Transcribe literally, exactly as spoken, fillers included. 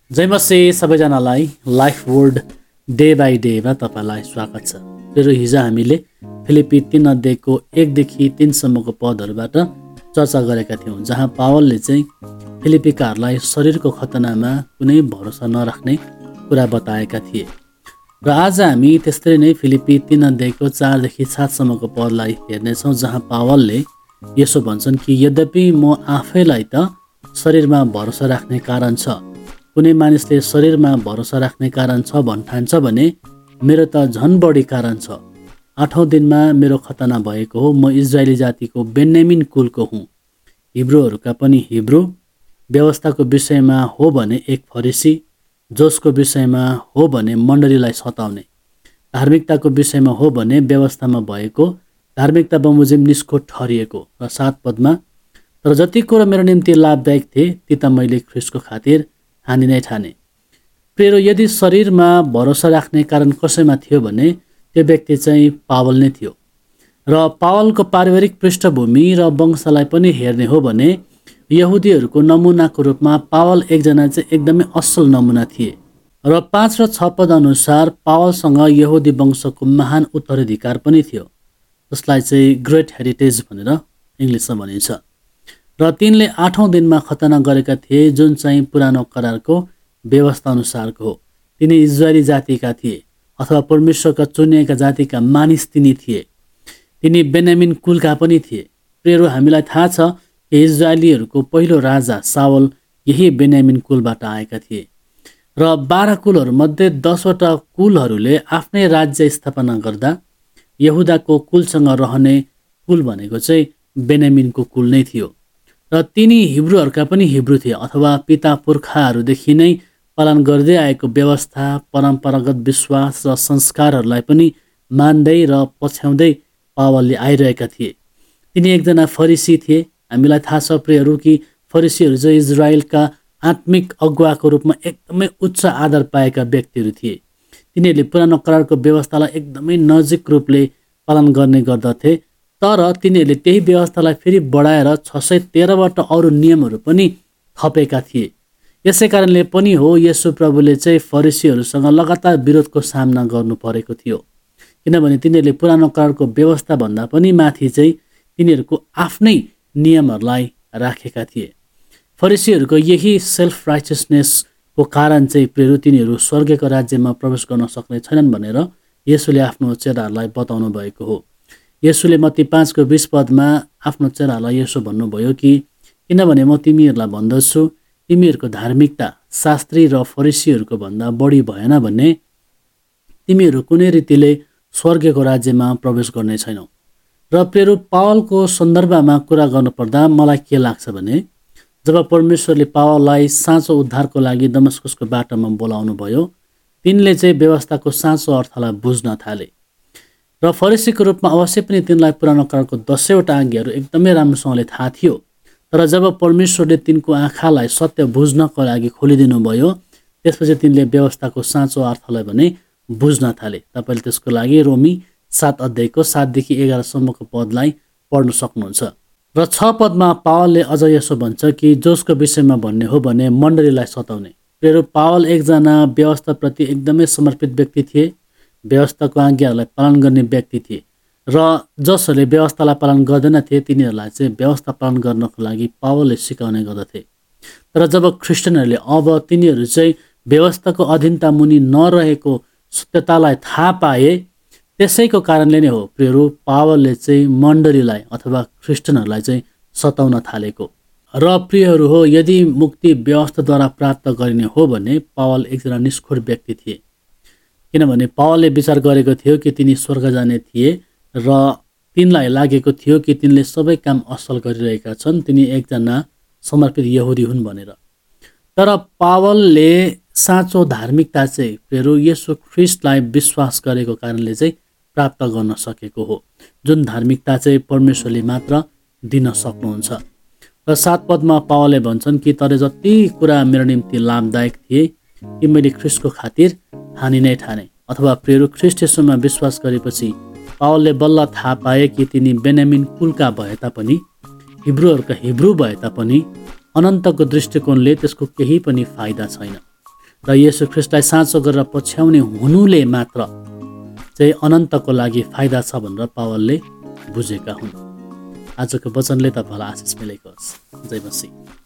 जय मसिह सबैजनालाई life word day by डेमा तपाईँलाई स्वागत छ। तेरो हिजो हामीले फिलिपी तीन अध्यायको एकदेखि तीनसम्मको पदहरूबाट चर्चा गरेका थियौँ, जहाँ पावलले चाहिँ फिलिपीकाहरूलाई शरीरको खतनामा कुनै भरोसा नराख्ने कुरा बताएका थिए। र आज हामी त्यस्तै नै फिलिपी तीन अध्यायको चारदेखि सातसम्मको पदलाई हेर्नेछौँ, जहाँ पावलले यसो भन्छन् कि यद्यपि म आफैलाई त शरीरमा भरोसा राख्ने कारण छ, कुनै मानिसले शरीरमा भरोसा राख्ने कारण छ भन्ठान्छ भने मेरो त झन् बढी कारण छ। आठौँ दिनमा मेरो खतना भएको हो। म इजरायली जातिको बेन्यामिन कुलको हुँ, हिब्रूहरूका पनि हिब्रू, व्यवस्थाको विषयमा हो भने एक फरिसी, जोसको विषयमा हो भने मण्डलीलाई सताउने, धार्मिकताको विषयमा हो भने व्यवस्थामा भएको धार्मिकता बमोजिम निस्को ठहरिएको। र सात पदमा तर जति कुरो मेरो निम्ति लाभदायक थिए ती त मैले ख्रिस्टको खातिर हानि नै ठाने। प्रिय, यदि शरीरमा भरोसा राख्ने कारण कसैमा थियो भने त्यो व्यक्ति चाहिँ पावल नै थियो। र पावलको पारिवारिक पृष्ठभूमि र वंशलाई पनि हेर्ने हो भने यहुदीहरूको नमुनाको रूपमा पावल एकजना चाहिँ एकदमै असल नमुना थिए। र पाँच र छ पद अनुसार पावलसँग यहुदी वंशको महान उत्तराधिकार पनि थियो, जसलाई चाहिँ ग्रेट हेरिटेज भनेर इङ्ग्लिसमा भनिन्छ। र तिनले आठौँ दिनमा खतना गरेका थिए, जुन चाहिँ पुरानो करारको व्यवस्था अनुसारको हो। तिनी इजरायली जातिका थिए अथवा परमेश्वरका चुनिएका जातिका मानिस तिनी थिए। तिनी बेन्यामिन कुलका पनि थिए। प्रियहरू, हामीलाई थाहा छ कि इजरायलीहरूको पहिलो राजा सावल यही बेन्यामिन कुलबाट आएका थिए। र बाह्र कुलहरूमध्ये दसवटा कुलहरूले आफ्नै राज्य स्थापना गर्दा यहुदाको कुलसँग रहने कुल भनेको चाहिँ बेन्यामिनको कुल नै थियो। र तिनी हिब्रूहरूका पनि हिब्रू थिए, अथवा पिता पुर्खाहरूदेखि नै पालन गर्दै आएको व्यवस्था, परम्परागत विश्वास र संस्कारहरूलाई पनि मान्दै र पछ्याउँदै पावलले आइरहेका थिए। तिनी एकजना फरिसी थिए। हामीलाई थाहा छ प्रियहरू कि फरिसीहरू चाहिँ इजरायलका आत्मिक अगुवाको रूपमा एकदमै उच्च आदर पाएका व्यक्तिहरू थिए। तिनीहरूले पुरानो करारको व्यवस्थालाई एकदमै नजिक रूपले पालन गर्ने गर्दथे। तर तिनीहरूले त्यही व्यवस्थालाई फेरि बढाएर छ सय तेह्रवटा अरू नियमहरू पनि थपेका थिए। यसै कारणले पनि हो येशू प्रभुले चाहिँ फरिसीहरूसँग लगातार विरोधको सामना गर्नु परेको थियो, किनभने तिनीहरूले पुरानो करारको व्यवस्थाभन्दा पनि माथि चाहिँ तिनीहरूको आफ्नै नियमहरूलाई राखेका थिए। फरिसीहरूको यही सेल्फ राइचियसनेसको कारण चाहिँ प्रियहरू तिनीहरू स्वर्गको राज्यमा प्रवेश गर्न सक्ने छैनन् भनेर येशूले आफ्नो चेलाहरूलाई बताउनु भएको हो। येशूले मत्ती पाँचको बिस पदमा आफ्नो चेलाहरूलाई यसो भन्नुभयो कि किनभने म तिमीहरूलाई भन्दछु, तिमीहरूको धार्मिकता शास्त्री र फरिसीहरूको भन्दा बढी भएन भने तिमीहरू कुनै रीतिले स्वर्गको राज्यमा प्रवेश गर्ने छैनौ। र प्रियहरू, पावलको सन्दर्भमा कुरा गर्नुपर्दा मलाई के लाग्छ भने जब परमेश्वरले पावललाई साँचो उद्धारको लागि दमस्कसको बाटोमा बोलाउनु भयो, तिनले चाहिँ व्यवस्थाको साँचो अर्थलाई बुझ्न थाले। र फरिसीको रूपमा अवश्य पनि तिनलाई पुरानो करारको दसैँवटा आज्ञाहरू एकदमै राम्रोसँगले थाहा थियो। तर जब परमेश्वरले तिनको आँखालाई सत्य बुझ्नको लागि खोलिदिनु भयो, त्यसपछि तिनले व्यवस्थाको साँचो अर्थलाई भने बुझ्न थाले। तपाईँले त्यसको लागि रोमी सात अध्यायको सातदेखि एघारसम्मको पदलाई पढ्न सक्नुहुन्छ। र छ पदमा पावलले अझ यसो भन्छ कि जोसको विषयमा भन्ने हो भने मण्डलीलाई सताउने। प्रियहरू, पावल एकजना व्यवस्थाप्रति एकदमै समर्पित व्यक्ति थिए, व्यवस्थाको आज्ञाहरूलाई पालन गर्ने व्यक्ति थिए। र जसहरूले व्यवस्थालाई पालन गर्दैनथे तिनीहरूलाई चाहिँ व्यवस्था पालन गर्नको लागि पावलले सिकाउने गर्दथे। तर जब ख्रिस्टियनहरूले अब तिनीहरू चाहिँ व्यवस्थाको अधीनता मुनि नरहेको सत्यतालाई थाहा पाए, त्यसैको कारणले नै हो प्रियहरू पावलले चाहिँ मण्डलीलाई अथवा ख्रिस्टियनहरूलाई चाहिँ सताउन थालेको। र प्रियहरू हो, यदि मुक्ति व्यवस्थाद्वारा प्राप्त गरिने हो भने पावल एकजना निष्ठुर व्यक्ति थिए, किनभने पावलले विचार गरेको थियो कि तिनी स्वर्ग जाने थिए र तिनलाई लागेको थियो कि तिनले सबै काम असल गरिरहेका छन्, तिनी एकजना समर्पित यहुदी हुन् भनेर। तर पावलले साँचो धार्मिकता चाहिँ प्रियहरू येशू ख्रिस्टलाई विश्वास गरेको कारणले चाहिँ प्राप्त गर्न सकेको हो, जुन धार्मिकता चाहिँ परमेश्वरले मात्र दिन सक्नुहुन्छ। र सात पदमा पावलले भन्छन् कि तर जति कुरा मेरो निम्ति लाभदायक थिए कि मैले ख्रिस्टको खातिर हानि नै ठाने। अथवा प्रियहरू, ख्रिस्ट येशूमा विश्वास गरेपछि पावलले बल्ल थाहा पाए कि तिनी बेन्यामिन कुलका भए तापनि, हिब्रूहरूका हिब्रू भए तापनि अनन्तको दृष्टिकोणले त्यसको केही पनि फाइदा छैन। र येशू ख्रीष्टलाई साँचो गरेर पछ्याउने हुनुले मात्र चाहिँ अनन्तको लागि फाइदा छ भनेर पावलले बुझेका हुन्। आजको वचनले तपाईँलाई आशिष मिलेको होस्। जय मसीह।